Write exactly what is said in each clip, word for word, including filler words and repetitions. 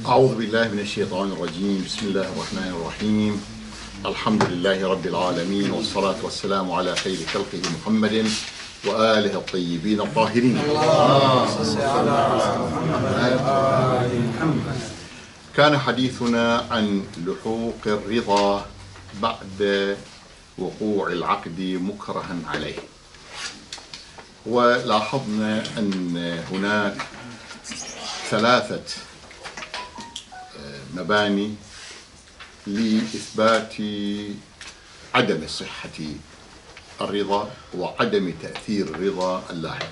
أعوذ بالله من الشيطان الرجيم. بسم الله الرحمن الرحيم. الحمد لله رب العالمين، والصلاة والسلام على خير خلقه محمد وآله الطيبين الطاهرين. كان حديثنا عن لحوق الرضا بعد وقوع العقد مكرها عليه، ولاحظنا أن هناك ثلاثة مباني لإثبات عدم صحة الرضا وعدم تأثير الرضا اللاحق.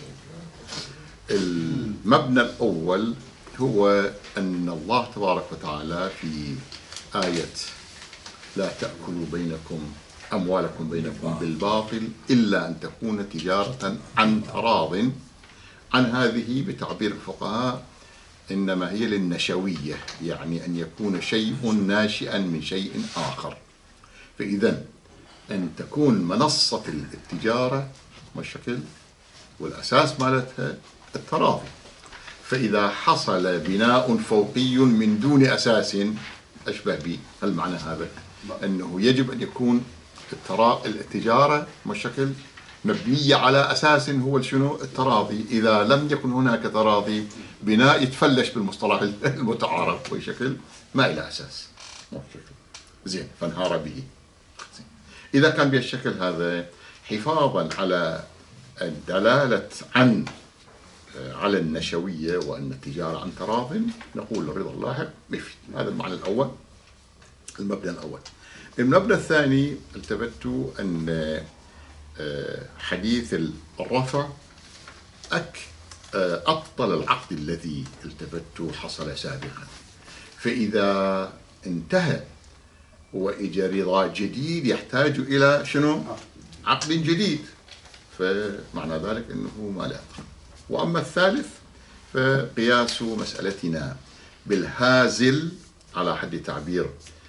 المبنى الأول هو أن الله تبارك وتعالى في آية لا تأكلوا بينكم أموالكم بينكم بالباطل إلا أن تكون تجارة عن تراض، عن هذه بتعبير الفقهاء إنما هي للنشوية، يعني أن يكون شيء ناشئا من شيء آخر. فإذا أن تكون منصة التجارة والشكل والأساس مالتها التراضي، فإذا حصل بناء فوقي من دون أساس أشبه به، هل معنى هذا؟ أنه يجب أن يكون التجارة والشكل مبنية على أساس هو شنو؟ التراضي. إذا لم يكن هناك تراضي، بناء يتفلش بالمصطلح المتعارف بشكل ما إلى أساس. زين، فانهار به. إذا كان بهالشكل هذا، حفاظا على الدلالة عن على النشوية وأن التجارة عن تراض، نقول الرضا اللاحق يفيد. هذا المعنى الأول، المبنى الأول. المبنى الثاني التفتوا أن حديث الرفع أك أبطل العقد الذي التفتوا حصل سابقا، فإذا انتهى وإجا رضا جديد يحتاج إلى شنو؟ عقد جديد، فمعنى ذلك أنه ما لا يدخل. وأما الثالث فقياس مسألتنا بالهازل على حد تعبير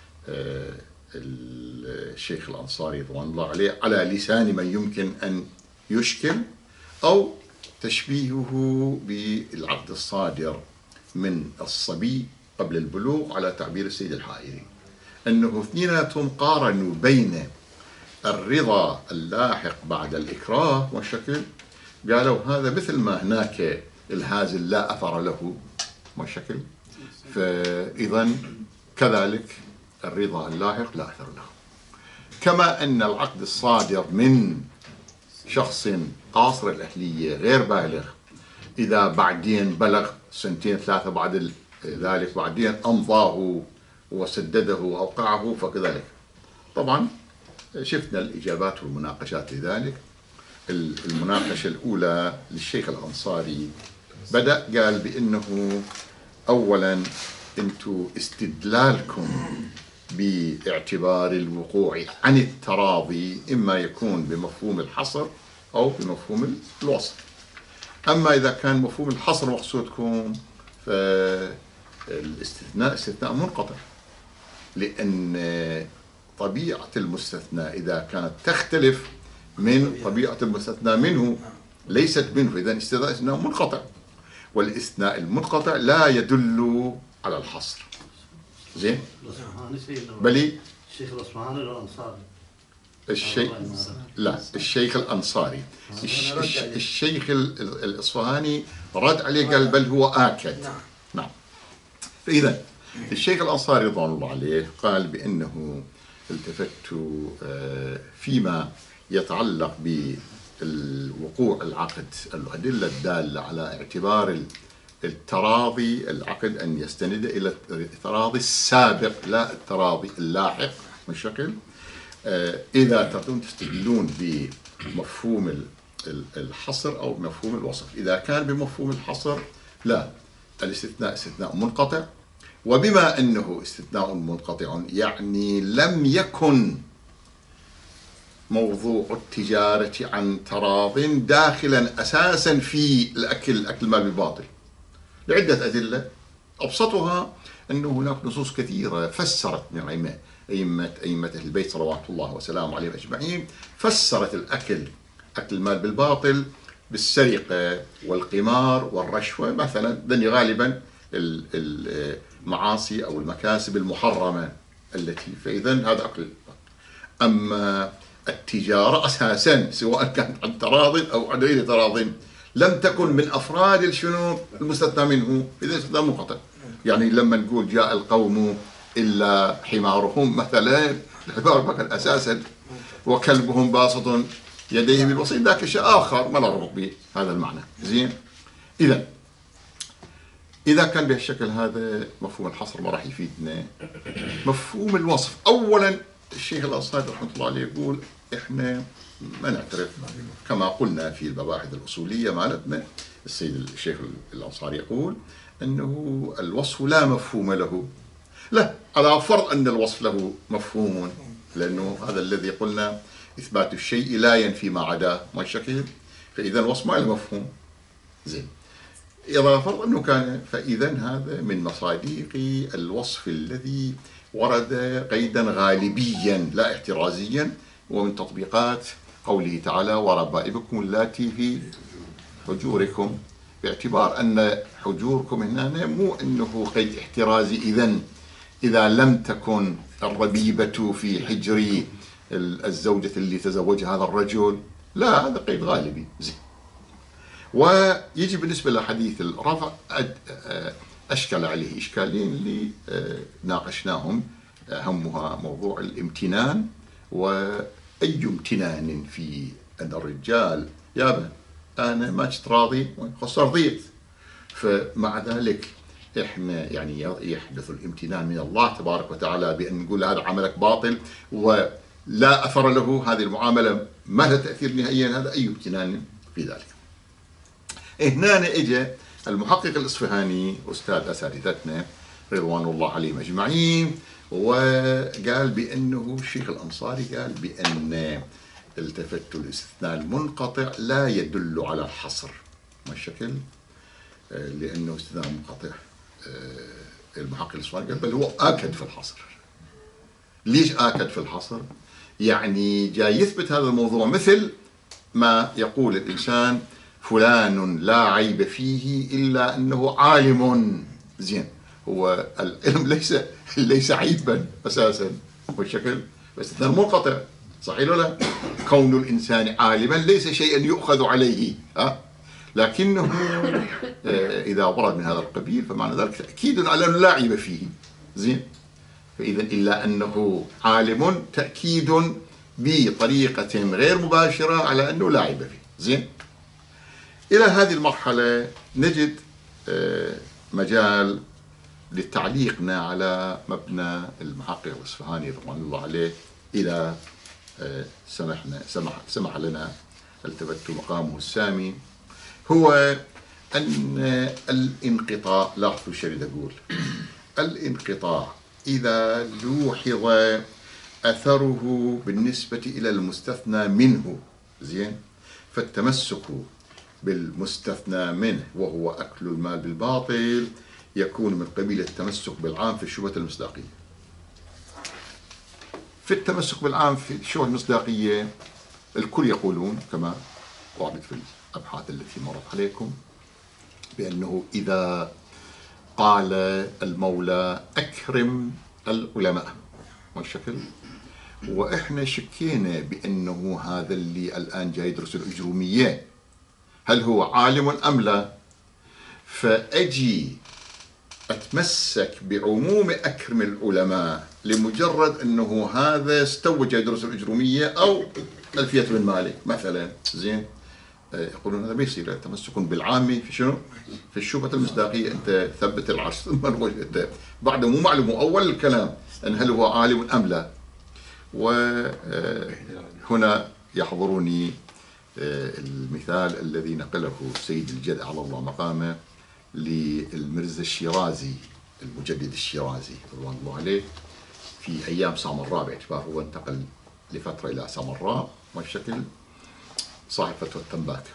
الشيخ الأنصاري رضوان الله عليه على لسان من يمكن أن يشكل، أو تشبيهه بالعقد الصادر من الصبي قبل البلوغ على تعبير السيد الحائري، أنه اثنيناتهم قارنوا بين الرضا اللاحق بعد الإكراه والشكل، قالوا هذا مثل ما هناك الهازل لا أثر له والشكل، فإذا كذلك الرضا اللاحق لا أثر له. كما أن العقد الصادر من شخص قاصر الأهلية غير بالغ، إذا بعدين بلغ سنتين ثلاثة بعد ذلك بعدين أمضاه وسدده وأوقعه فكذلك. طبعا شفنا الإجابات والمناقشات لذلك. المناقشة الأولى للشيخ الأنصاري بدأ قال بأنه أولا أنتم استدلالكم باعتبار الوقوع عن التراضي إما يكون بمفهوم الحصر أو بمفهوم الوصف. أما إذا كان مفهوم الحصر مقصودكم فالاستثناء استثناء منقطع، لأن طبيعة المستثنى إذا كانت تختلف من طبيعة المستثنى منه ليست منه، إذا استثناء منقطع، والاستثناء المنقطع لا يدل على الحصر. زين؟ بلي الشيخ الأصفهاني ولا الأنصاري؟ الشيخ لا الشيخ الأنصاري. الشيخ الأصفهاني رد عليه قال بل هو آكد. نعم. فإذا الشيخ الأنصاري رضوان الله عليه قال بأنه التفت فيما يتعلق بالوقوع العقد، الأدلة الدالة على اعتبار التراضي العقد أن يستند إلى التراضي السابق لا التراضي اللاحق بالشكل. إذا تردون تستدلون بمفهوم الحصر أو بمفهوم الوصف. إذا كان بمفهوم الحصر لا، الاستثناء استثناء منقطع، وبما أنه استثناء منقطع يعني لم يكن موضوع التجارة عن تراض داخلا أساسا في الأكل الأكل مال بالباطل لعدة أدلة. أبسطها أنه هناك نصوص كثيرة فسرت من أئمة أئمة أئمة أهل البيت صلوات الله وسلامه عليهم أجمعين، فسرت الأكل أكل المال بالباطل بالسرقة والقمار والرشوة مثلا، ذني غالبا المعاصي أو المكاسب المحرمة التي، فإذا هذا أكل. أما التجارة أساسا سواء كانت عن تراض أو عن غير تراض لم تكن من أفراد الشنو المستثنى منه، إذا استثناء منقطع. يعني لما نقول جاء القوم إلا حمارهم مثلا، الحمار كان أساسا وكلبهم باسط يديه بالوصيد، ذاك شيء آخر ما نربط به هذا المعنى. زين، إذا إذا كان بهالشكل هذا مفهوم الحصر ما راح يفيدنا. مفهوم الوصف، أولا الشيخ الأنصاري رحمه الله عليه يقول إحنا ما نعترف كما قلنا في المباحث الأصولية مالتنا. السيد الشيخ الأنصاري يقول أنه الوصف لا مفهوم له. لا، على فرض أن الوصف له مفهوم، لأنه هذا الذي قلنا إثبات الشيء لا ينفي ما عداه، ما الشكل، فإذا الوصف ما له مفهوم. زين، إذا فرض أنه كان، فإذا هذا من مصادق الوصف الذي ورد قيدا غالبيا لا احترازيا، ومن تطبيقات قوله تعالى وربائبكم اللاتي في حجوركم، باعتبار أن حجوركم هنا مو أنه قيد احترازي. إذن إذا لم تكن الربيبة في حجر الزوجة اللي تزوجها هذا الرجل، لا، هذا قيد غالبي. زين، ويجي بالنسبة لحديث الرفع أشكل عليه إشكالين اللي ناقشناهم، أهمها موضوع الامتنان، وأي امتنان في أن الرجال يابا أنا ما كنت راضي خلاص رضيت، فمع ذلك إحنا يعني يحدث الامتنان من الله تبارك وتعالى بأن نقول هذا عملك باطل ولا أثر له، هذه المعاملة ما لها تأثير نهائيا، هذا أي امتنان في ذلك. هنا اجى المحقق الإصفهاني أستاذ أساتذتنا رضوان الله عليهم أجمعين، وقال بأنه الشيخ الأنصاري قال بأن التفت الاستثناء المنقطع لا يدل على الحصر، ما الشكل، لأنه استثناء منقطع. المحقق الإصفهاني قال بل هو آكد في الحصر. ليش آكد في الحصر؟ يعني جاي يثبت هذا الموضوع، مثل ما يقول الإنسان فلان لا عيب فيه إلا أنه عالم. زين، هو العلم ليس ليس عيبا أساسا بالشكل، بس استثناء منقطع، صحيح ولا لا؟ كون الإنسان عالما ليس شيئا يؤخذ عليه، ها؟ لكنه إذا ورد من هذا القبيل فمعنى ذلك تأكيد على أنه لا عيب فيه. زين، فإذا إلا أنه عالم تأكيد بطريقة غير مباشرة على أنه لا عيب فيه. زين، إلى هذه المرحلة نجد مجال لتعليقنا على مبنى المحقق الإصفهاني رضوان الله عليه. إلى سمحنا سمح سمح لنا التفت مقامه السامي، هو أن الانقطاع، لاحظوا شو أقول، الانقطاع إذا لوحظ أثره بالنسبة إلى المستثنى منه، زين، فالتمسك بالمستثنى منه وهو أكل المال بالباطل يكون من قبيل التمسك بالعام في الشبهة المصداقية. في التمسك بالعام في الشبهة المصداقية الكل يقولون كما ورد في الأبحاث التي مرت عليكم بأنه إذا قال المولى أكرم العلماء والشكل، وإحنا شكينا بأنه هذا اللي الآن جاي يدرس الأجرومية هل هو عالم أم لا، فأجي أتمسك بعموم أكرم العلماء لمجرد أنه هذا استوى يدرس الأجرومية أو ألفية بن مالك مثلا. زين، يقولون هذا ما يصير، تمسك بالعام في شنو؟ في الشبهة المصداقية، أنت ثبت العرش ثم أنت بعد مو معلوم أول الكلام أن هل هو عالم أم لا. وهنا يحضرني المثال الذي نقله السيد الجد على الله مقامه للمرزا الشيرازي المجدد الشيرازي رضوان الله عليه في أيام سامراء، باعتباره هو انتقل لفترة إلى سامراء والشكل صاحب فتوى التنباك.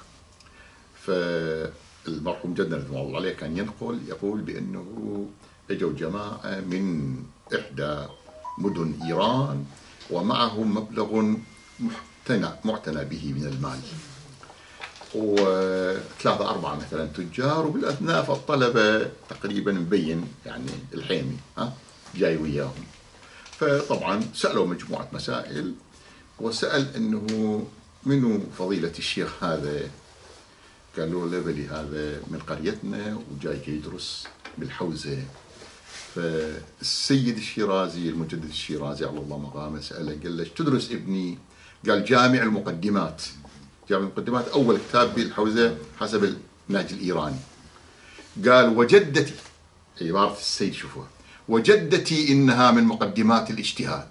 فالمرحوم جدنا رضوان الله عليه كان ينقل يقول بأنه اجوا جماعة من إحدى مدن إيران ومعهم مبلغ معتنى معتنى به من المال، وثلاثة أربعة مثلا تجار، وبالأثناء فالطلبة تقريبا مبين يعني الحيمي ها جاي وياهم. فطبعا سألوا مجموعة مسائل، وسأل أنه منو فضيلة الشيخ هذا؟ قالوا له بلي هذا من قريتنا وجاي يدرس بالحوزة. فالسيد الشيرازي المجدد الشيرازي على الله مقامه سأله قال له تدرس ابني؟ قال جامع المقدمات. جامع المقدمات أول كتاب بالحوزة حسب النهج الإيراني. قال وجدتي، عبارة السيد شوفوا، وجدتي إنها من مقدمات الاجتهاد.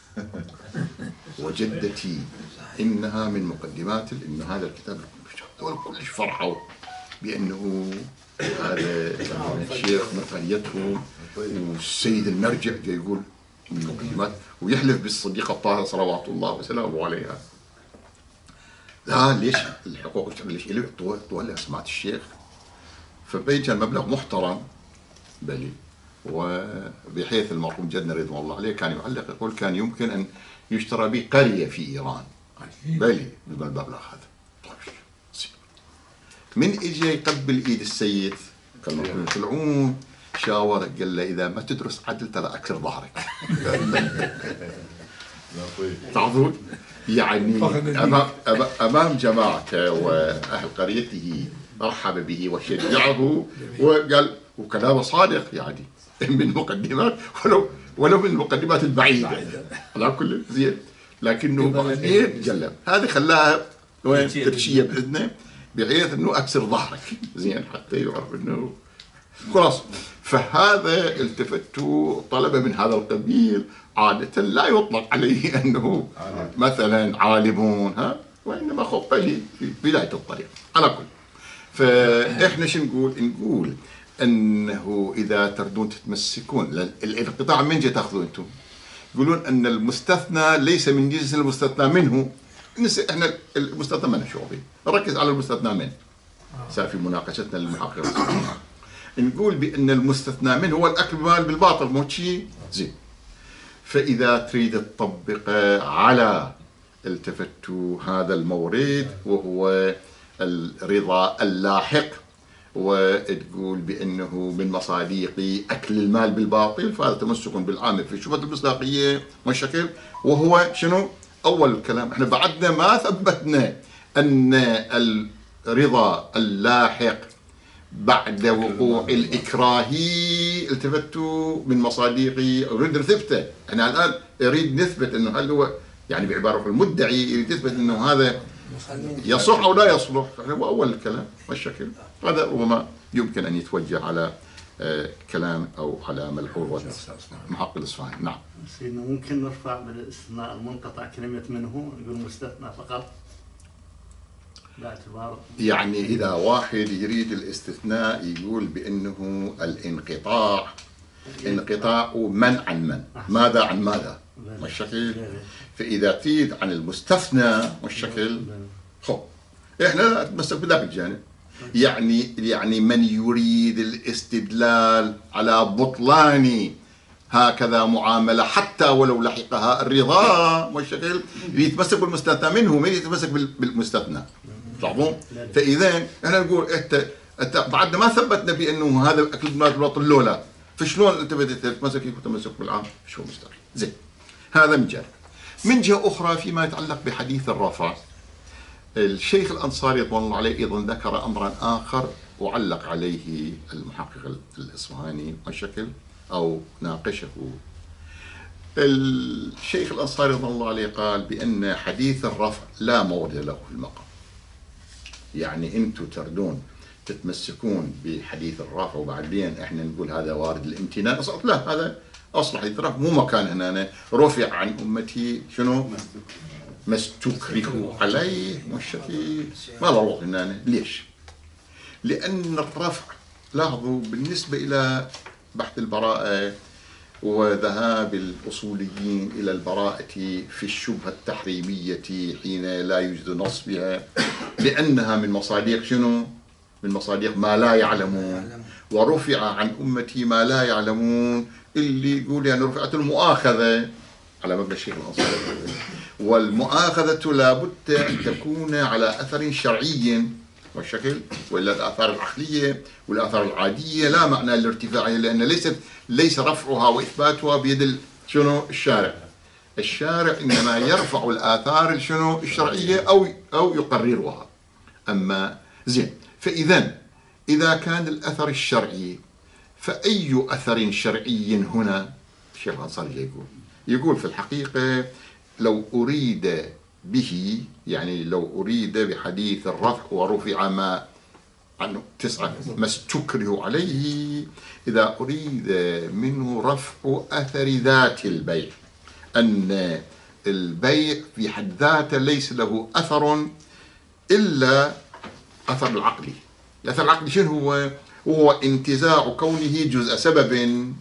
وجدتي إنها من مقدمات إن هذا الكتاب. كلش فرحوا بأنه هذا الشيخ من قريتهم، والسيد المرجع جاي يقول من مقدمات، ويحلف بالصديقة الطاهرة صلوات الله وسلامه عليها. لا ليش الحقوق ليش إلي طول سمعت الشيخ؟ فبين كان مبلغ محترم بلي، وبحيث المرحوم جدنا رضوان الله عليه كان يعلق يقول كان يمكن أن يشترى به قرية في إيران بلي بالمبلغ هذا. من اجى يقبل ايد السيد كان المرحوم يطلعون شاور، قال له اذا ما تدرس عدل ترى اكسر ظهرك. تعرفون يعني امام امام جماعته واهل قريته رحب به وشجعه، وقال وكلامه صادق يعني من مقدمات ولو ولو من المقدمات البعيده على كل زين، لكنه بعدين جلب هذه خلاها وين ترشيه باذنه بحيث انه اكسر ظهرك زين حتى يعرف انه خلاص. فهذا التفتوا طلبه من هذا القبيل عاده لا يطلق عليه انه مثلا عالمون ها، وانما خبلي في بدايه الطريق على كل. فاحنا شو نقول؟ نقول انه اذا تردون تتمسكون الانقطاع من جهه تاخذون انتم، يقولون ان المستثنى ليس من جنس المستثنى منه. احنا المستثنى منه شغلي، نركز على المستثنى منه. صار في مناقشتنا للمحقق نقول بان المستثنى منه هو الاكل بالمال بالباطل، مو شيء زين. فاذا تريد تطبقه على التفتوا هذا المورد وهو الرضا اللاحق، وتقول بانه من مصاديق اكل المال بالباطل، فهذا تمسك بالعامل في شبهه المصداقيه والشكل. وهو شنو؟ أول الكلام احنا بعدنا ما ثبتنا أن الرضا اللاحق بعد وقوع الإكراهي التفتوا من مصاديقي، أريد نثبته. احنا الآن نريد نثبت أنه هل هو يعني بعبارة المدعي يريد يثبت أنه هذا يصح أو لا يصلح. هو أول الكلام والشكل. هذا ربما يمكن أن يتوجه على كلام أو على ملحوظة محقق الإصفهاني. نعم. سيدنا ممكن نرفع بالاستثناء المنقطع كلمة منه يقول مستثنى فقط باعتبار يعني إذا واحد يريد الاستثناء يقول بأنه الانقطاع انقطاع من عن من، ماذا عن ماذا والشكل. فإذا تريد عن المستثنى والشكل خب إحنا نتمسك بذاك الجانب. يعني يعني من يريد الاستدلال على بطلان هكذا معاملة حتى ولو لحقها الرضا والشكل يتمسك بالمستثنى منه، ما يتمسك بالمستثنى. تعرفون؟ فإذا احنا نقول انت انت بعدنا ما ثبتنا بانه هذا اكل المال بالباطل لولا، فشلون انت بدك تتمسك تمسك بالعام؟ شو مستقيم. زين. هذا من جهة. من جهة أخرى فيما يتعلق بحديث الرفع، الشيخ الأنصاري رضوان الله عليه أيضا ذكر أمرا آخر وعلق عليه المحقق الإصفهاني والشكل أو ناقشه. الشيخ الأنصاري رضوان الله عليه قال بأن حديث الرفع لا مورد له في المقام. يعني أنتم تردون تتمسكون بحديث الرفع وبعدين احنا نقول هذا وارد الامتنان، لا هذا أصل حديث الرفع مو مكان هنا. رفع عن أمتي شنو؟ ما استكرهوا عليه والشكل ما له روح هنا. ليش؟ لأن الرفع لاحظوا بالنسبة إلى بحث البراءة وذهاب الأصوليين إلى البراءة في الشبهة التحريمية حين لا يوجد نص بها، لأنها من مصاديق شنو؟ من مصاديق ما لا يعلمون. ورفع عن أمتي ما لا يعلمون اللي يقول يعني رفعت المؤاخذة على مبنى الشيخ الأنصاري، والمؤاخذة لابد أن تكون على أثر شرعي والشكل، ولا الآثار العقلية والآثار العادية لا معنى لارتفاعها، لأن ليست ليس رفعها وإثباتها بيد شنو الشارع. الشارع إنما يرفع الآثار شنو الشرعية أو أو يقررها. أما زين، فإذا إذا كان الأثر الشرعي فأي أثر شرعي هنا؟ الشيخ الأنصاري يقول يقول في الحقيقة لو أريد به، يعني لو أريد بحديث الرفع ورفع ما عنه تسعة ما استكره عليه، إذا أريد منه رفع أثر ذات البيع، أن البيع في حد ذاته ليس له أثر إلا أثر العقلي. الأثر العقلي شنو هو؟ وهو انتزاع كونه جزء سبب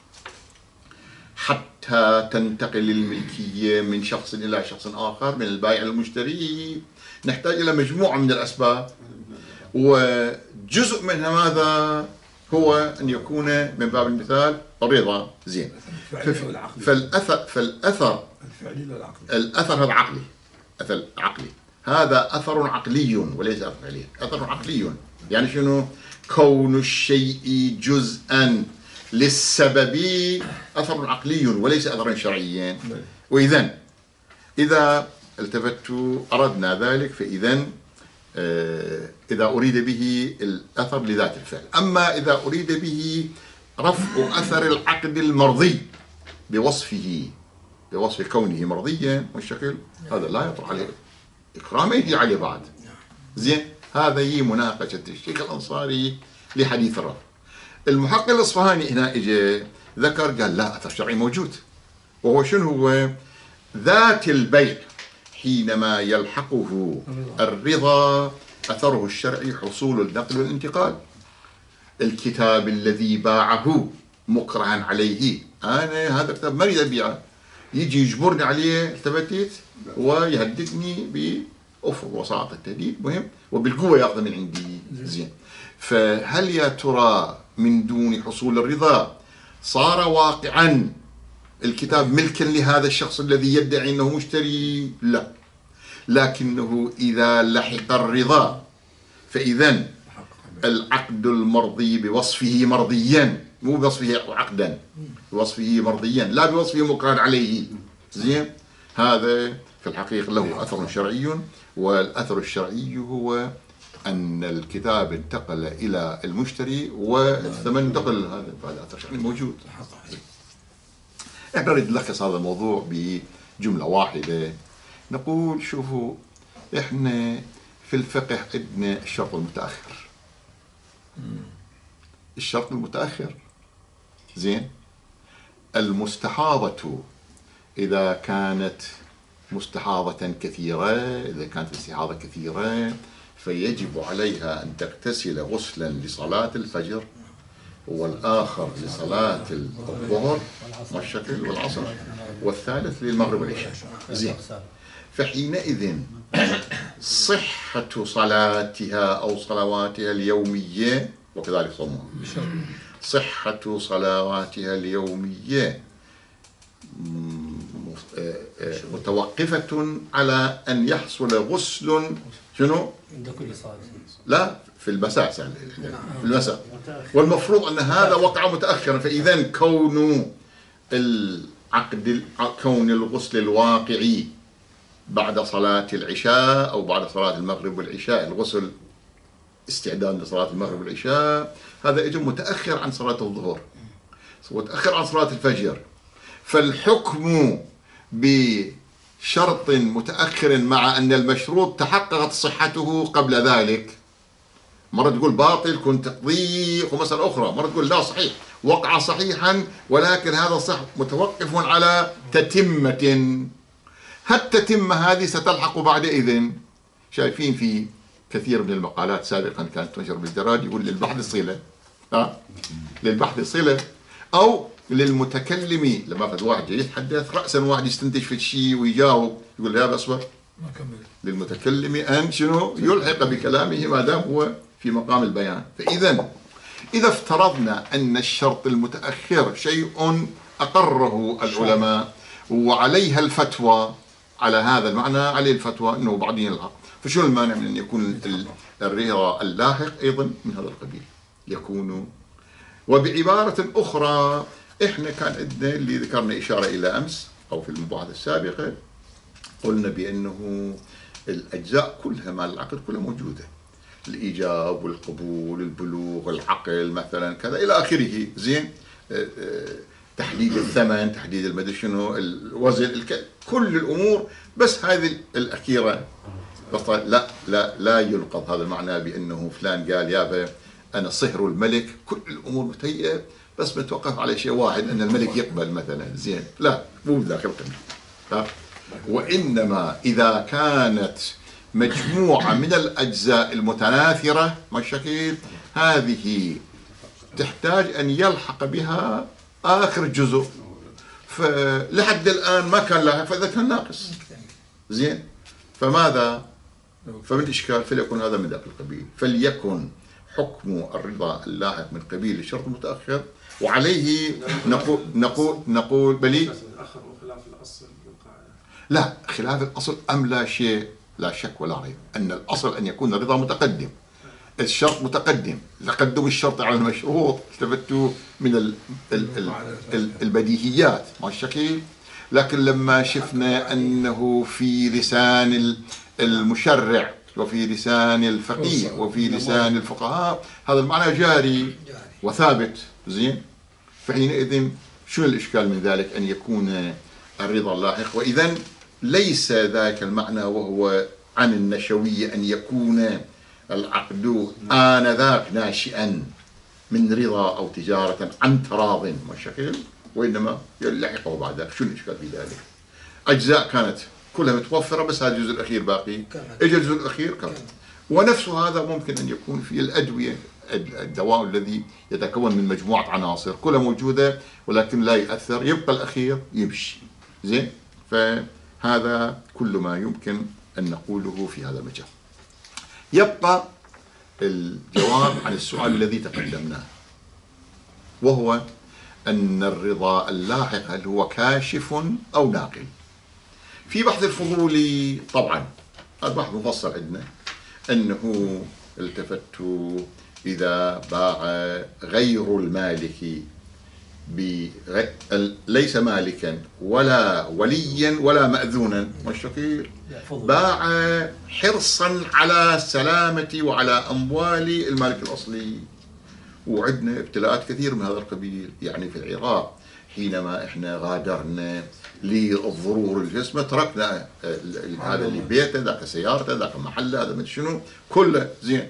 حتى تنتقل الملكية من شخص إلى شخص آخر، من البائع للمشتري. نحتاج إلى مجموعة من الأسباب، وجزء منها ماذا؟ هو أن يكون من باب المثال الرضا. زين، فالأثر فالأثر الأثر هذا عقلي، أثر عقلي، هذا أثر عقلي وليس أثر فعلي. أثر عقلي يعني شنو؟ كون الشيء جزءا للسبب أثر عقلي وليس أثرا شرعيا. وإذا إذا التفت أردنا ذلك، فإذا إذا أريد به الأثر لذات الفعل. أما إذا أريد به رفع أثر العقد المرضي بوصفه بوصف كونه مرضيا والشكل، هذا لا يطرح عليه إكرام يجي عليه بعد. زين، هذا هي مناقشة الشيخ الأنصاري لحديث الرفع. المحقق الإصفهاني هنا إجا ذكر قال لا، أثر شرعي موجود، وهو شنو هو؟ ذات البيع حينما يلحقه الرضا أثره الشرعي حصول النقل والانتقال. الكتاب الذي باعه مكرها عليه، أنا هذا الكتاب ما أريد أبيعه، يجي يجبرني عليه، التفتت ويهددني بأفرض وساطة التهديد مهم وبالقوة يأخذ من عندي. زين، فهل يا ترى من دون حصول الرضا صار واقعا الكتاب ملكا لهذا الشخص الذي يدعي أنه مشتري؟ لا، لكنه إذا لحق الرضا فإذا العقد المرضي بوصفه مرضيا، مو بوصفه عقدا، بوصفه مرضيا لا بوصفه مكرها عليه. زين، هذا في الحقيقة له أثر شرعي، والأثر الشرعي هو أن الكتاب انتقل إلى المشتري والثمن انتقل، هذا هذا أثر شرعي موجود. احنا نريد نلخص هذا الموضوع بجملة واحدة، نقول شوفوا، احنا في الفقه عندنا الشرط المتأخر. الشرط المتأخر زين، المستحاضة إذا كانت مستحاضة كثيرة، إذا كانت الاستحاضة كثيرة فيجب عليها أن تغتسل غسلا لصلاة الفجر والآخر لصلاة الظهر والشكل والعصر والثالث للمغرب والعشاء. زين، فحينئذ صحة صلاتها أو صلواتها اليومية وكذلك صومها، صحة صلواتها اليومية متوقفة على أن يحصل غسل شنو؟ لا، في المساء في المساء، والمفروض أن هذا وقع متأخرا. فإذا كون العقد كون الغسل الواقعي بعد صلاة العشاء أو بعد صلاة المغرب والعشاء، الغسل استعداد لصلاة المغرب والعشاء، هذا يجب متأخر عن صلاة الظهر وتأخر عن صلاة الفجر. فالحكم بشرط متأخر مع أن المشروط تحققت صحته قبل ذلك، مرة تقول باطل كنت تقضيه ومسألة أخرى، مرة تقول لا صحيح وقع صحيحا ولكن هذا صح متوقف على تتمة. هالتتمة هذه ستلحق بعد إذن. شايفين في كثير من المقالات سابقا كانت تنشر بالجرائد يقول للبحث صلة، ها للبحث صلة، أو للمتكلم لما فد واحد يتحدث رأسا واحد يستنتج في الشيء ويجاوب يقول لا بس للمتكلم أن شنو يلحق بكلامه ما دام هو في مقام البيان. فإذا إذا افترضنا أن الشرط المتأخر شيء أقره العلماء وعليها الفتوى على هذا المعنى، عليه الفتوى أنه بعدين يلحق، فشو المانع من أن يكون الرضا اللاحق أيضا من هذا القبيل يكون؟ وبعبارة أخرى إحنا كان عندنا اللي ذكرنا إشارة إلى أمس أو في المباحث السابقة، قلنا بأنه الأجزاء كلها مال العقد كلها موجودة، الإيجاب والقبول، البلوغ، العقل مثلا كذا إلى آخره، زين، تحديد الثمن، تحديد المدري شنو، الوزن، كل الأمور، بس هذه الأخيرة لا لا لا يلقط هذا المعنى بأنه فلان قال يابا أنا صهر الملك، كل الأمور متهيئة بس متوقف على شيء واحد أن الملك يقبل مثلا، زين، لا مو داخل القبيل. وإنما إذا كانت مجموعة من الأجزاء المتناثرة والشكل، هذه تحتاج أن يلحق بها آخر جزء، فلحد الآن ما كان لها فإذا كان ناقص، زين، فماذا؟ فمن إشكال فليكن هذا من ذاك القبيل، فليكن حكم الرضا اللاحق من قبيل الشرط المتأخر، وعليه نقول نقول نقول بلي لا، خلاف الأصل أم لا شيء، لا شك ولا ريب أن الأصل أن يكون الرضا متقدم، الشرط متقدم، تقدم الشرط على المشروط التفتوا من ال ال ال ال البديهيات مع الشكل. لكن لما شفنا أنه في لسان المشرع وفي لسان الفقيه وفي لسان الفقهاء هذا المعنى جاري وثابت، زين، فحينئذ شو الإشكال من ذلك أن يكون الرضا اللاحق؟ وإذن ليس ذاك المعنى وهو عن النشوية أن يكون العقد آنذاك ناشئا من رضا أو تجارة عن تراض والشكل، وإنما يلحقه بعد ذلك. شو الإشكال في ذلك؟ أجزاء كانت كلها متوفرة بس هذا الجزء الأخير باقي، إجا الجزء الأخير كم. ونفس هذا ممكن أن يكون في الأدوية، الدواء الذي يتكون من مجموعة عناصر كلها موجودة ولكن لا يؤثر، يبقى الأخير يمشي، زين. فهذا كل ما يمكن أن نقوله في هذا المجال. يبقى الجواب عن السؤال الذي تقدمناه، وهو أن الرضا اللاحق هل هو كاشف أو ناقل؟ في بحث الفضولي طبعا البحث مفصل عندنا أنه التفت إذا باع غير المالك ليس مالكا ولا وليا ولا مأذونا والشكير، باع حرصا على سلامة وعلى أموال المالك الأصلي. وعندنا ابتلاءات كثير من هذا القبيل، يعني في العراق حينما احنا غادرنا للضرور الجسم تركنا هذا اللي بيته، ذاك سيارته، ذاك محله، هذا من شنو كله، زين.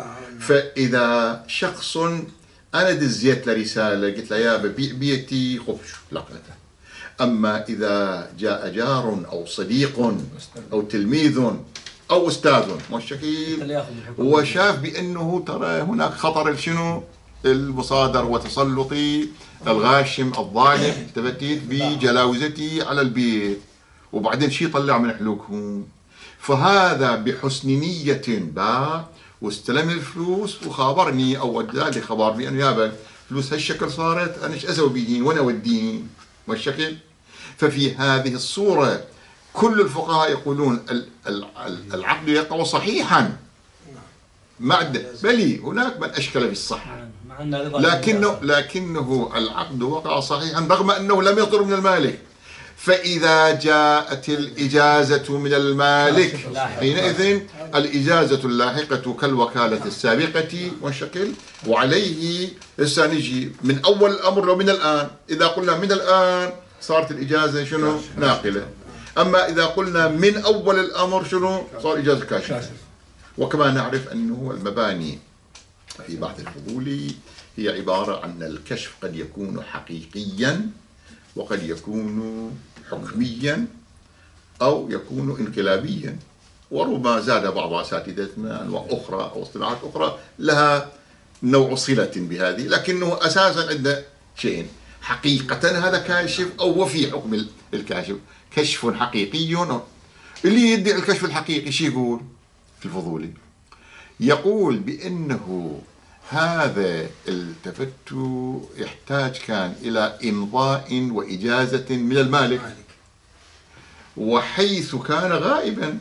فإذا شخص أنا دزيت له رسالة قلت له يا ببيع بيتي خفش لقيته، أما إذا جاء جار أو صديق أو تلميذ أو أستاذ والشكيل وشاف بأنه ترى هناك خطر شنو المصادر وتسلطي الغاشم الظالم تفتيت بجلاوزتي على البيت، وبعدين شي طلع من حلوكهم، فهذا بحسن نية باع واستلم الفلوس وخابرني او ادى لي خبر بانه يابا فلوس هالشكل صارت، انا ايش اسوي بيهن وانا اوديهن والشكل. ففي هذه الصورة كل الفقهاء يقولون العقد يقع صحيحا مع بل هناك من اشكل بالصحة، لكنه لكنه العقد وقع صحيحا رغم انه لم يصدر من المالك. فإذا جاءت الإجازة من المالك حينئذ الإجازة اللاحقة كالوكالة السابقة والشكل، وعليه هسه نجي من أول الأمر ومن الآن. إذا قلنا من الآن صارت الإجازة شنو ناقلة، أما إذا قلنا من أول الأمر شنو صار إجازة كاشفة. وكما نعرف أنه المباني في بحث الفضولي هي عبارة عن الكشف قد يكون حقيقيا وقد يكون حكميا أو يكون انقلابيا، وربما زاد بعض أساتذتنا أنواع أخرى أو اصطلاحات أخرى لها نوع صلة بهذه، لكنه أساسا عندنا شيء حقيقة هذا كاشف أو وفي حكم الكاشف كشف حقيقي. اللي يدعي الكشف الحقيقي شو يقول في الفضولي؟ يقول بأنه هذا التفت يحتاج كان إلى إمضاء وإجازة من المالك، وحيث كان غائبا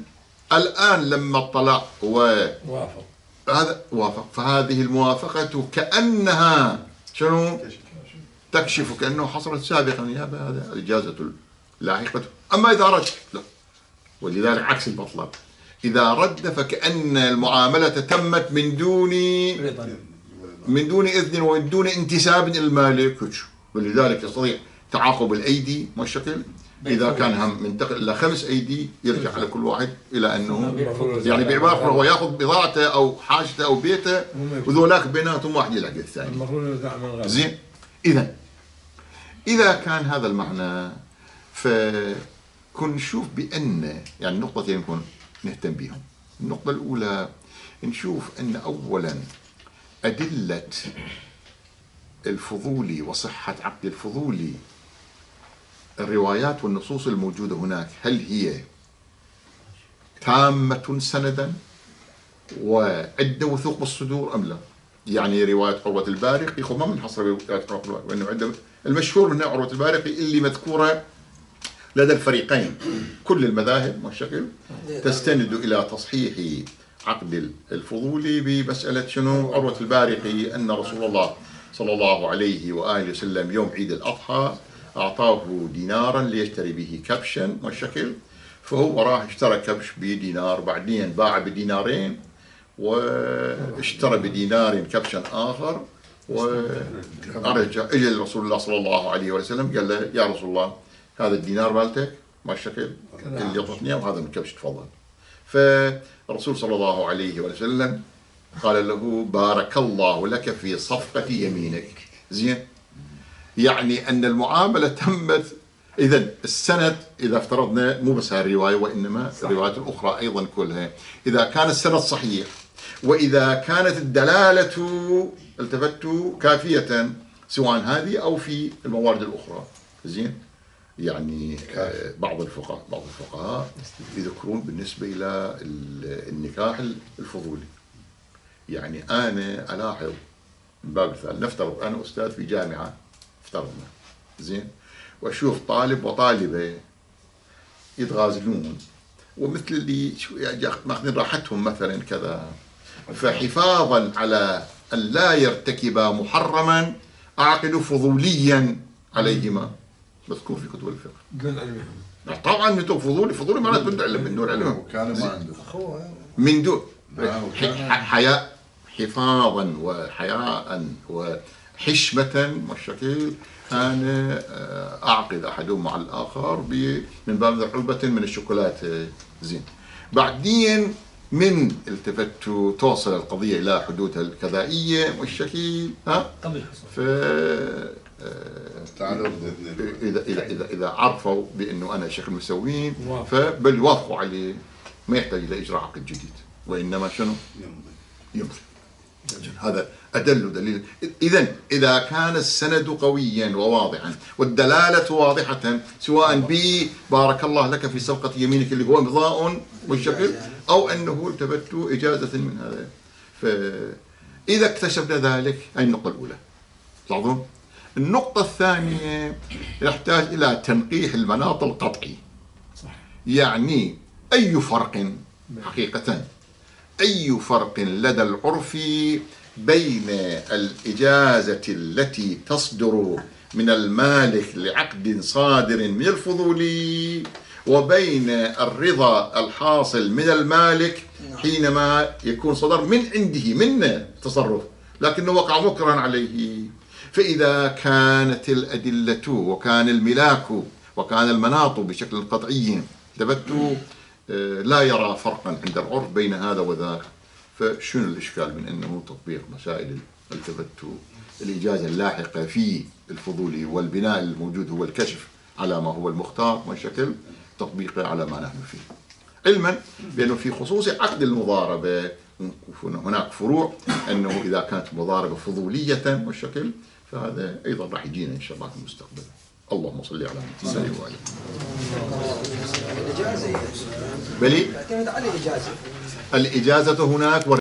الآن لما اطلع وافق هذا وافق، فهذه الموافقة كأنها شنو؟ تكشف كأنه حصلت سابقا يا هذا الإجازة اللاحقة. أما إذا رد لا، ولذلك عكس المطلب، إذا رد فكأن المعاملة تمت من دون من دون إذن ومن دون انتساب إلى المالك، ولذلك يستطيع تعاقب الأيدي والشكل. إذا كان هم منتقل إلى خمس أيدي يرجع على كل واحد إلى أنه يعني بعبارة أخرى هو يأخذ بضاعته أو حاجته أو بيته، وذولاك بيناتهم واحد يلحق الثاني. زين. إذا إذا كان هذا المعنى، فكن نشوف بأن يعني نقطتين نكون نهتم بهم. النقطة الأولى نشوف أن أولا أدلة الفضولي وصحة عقد الفضولي، الروايات والنصوص الموجودة هناك، هل هي تامة سندا وعدة وثوق بالصدور أم لا؟ يعني رواية عروة البارقي خو ما بنحصر رواية عروة البارقي، وإنه عندما المشهور منها عروة البارقي اللي مذكورة لدى الفريقين، كل المذاهب والشكل تستند إلى تصحيح عقد الفضولي بمسألة شنو؟ عروة البارقي أن رسول الله صلى الله عليه وآله وسلم يوم عيد الأضحى أعطاه دينارا ليشتري به كبشا والشكل، فهو راح اشترى كبش بدينار، بعدين باع بدينارين واشترى بدينار كبشا آخر، ورجع إلى رسول الله صلى الله عليه وسلم قال له يا رسول الله هذا الدينار مالتك والشكل اللي أعطتني وهذا من كبش تفضل. فالرسول صلى الله عليه وسلم قال له بارك الله لك في صفقة يمينك. زين، يعني أن المعاملة تمت. إذا السند إذا افترضنا مو بس هذه الرواية وإنما الروايات الأخرى أيضا كلها، إذا كان السند صحيح وإذا كانت الدلالة التفتوا كافية سواء هذه أو في الموارد الأخرى. زين، يعني بعض الفقهاء بعض الفقهاء يذكرون بالنسبة إلى النكاح الفضولي، يعني أنا ألاحظ من باب مثال، نفترض أنا أستاذ في جامعة افترضنا، زين، وأشوف طالب وطالبة يتغازلون ومثل اللي ماخذين راحتهم مثلا كذا، فحفاظا على أن لا يرتكبا محرما أعقد فضوليا عليهما، مذكور في كتب الفقه. دون علمهم طبعا من دون فضولي، فضولي معناته من دون علم، من دون علم وكان ما عنده من دون حياء، حفاظا وحياء وحشمة والشكل، أنا أعقد أحدهم مع الآخر من باب علبة من الشوكولات. زين، بعدين من التفتوا توصل القضية إلى حدودها الكذائية والشكل، ها ف إذا إذا إذا إذا عرفوا بأنه أنا شكل مسوين فبل يوافقوا عليه، ما يحتاج إلى إجراء عقد جديد، وإنما شنو؟ يمضي. هذا أدل دليل. إذن إذا كان السند قويا وواضحا والدلالة واضحة، سواء ب بارك الله لك في صفقة يمينك اللي هو إمضاء والشكل، أو أنه التفتوا إجازة من هذا، فإذا اكتشفنا ذلك، أي النقطة الأولى لاحظون. النقطة الثانية يحتاج إلى تنقيح المناط القطعي، يعني أي فرق حقيقة أي فرق لدى العرف بين الإجازة التي تصدر من المالك لعقد صادر من الفضولي وبين الرضا الحاصل من المالك حينما يكون صدر من عنده من تصرف لكنه وقع مكرا عليه. فإذا كانت الأدلة وكان الملاك وكان المناط بشكل قطعي ثبت لا يرى فرقا عند العرف بين هذا وذاك، فشنو الإشكال من أنه تطبيق مسائل التفتوا الإجازة اللاحقة في الفضولي والبناء الموجود هو الكشف على ما هو المختار والشكل تطبيقه على ما نحن فيه، علما بأنه في خصوص عقد المضاربة هناك فروع أنه إذا كانت مضاربة فضولية والشكل فهذا أيضا راح يجينا إن شاء الله في المستقبل. اللهم صل على محمد وعلى الإجازة بلي تعتمد على الإجازة الإجازة هناك